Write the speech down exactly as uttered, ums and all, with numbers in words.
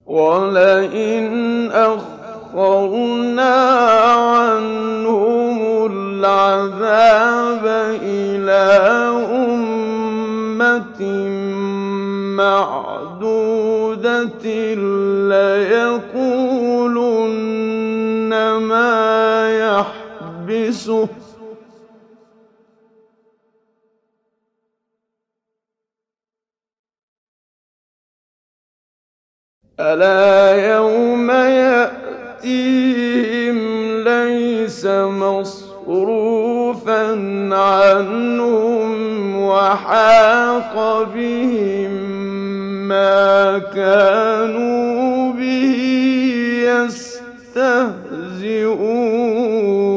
وَلَئِنْ أَخَّرْنَا عَنْهُمُ الْعَذَابَ إِلَىٰ أُمَّةٍ مَّعْدُودَةٍ لَّيَقُولُنَّ مَا يَحْبِسُهُ ۗ أَلَا يَوْمَ يَأْتِيهِمْ لَيْسَ مَصْرُوفًا عَنْهُمْ وَحَاقَ بِهِم مَّا كَانُوا بِهِ يَسْتَهْزِئُونَ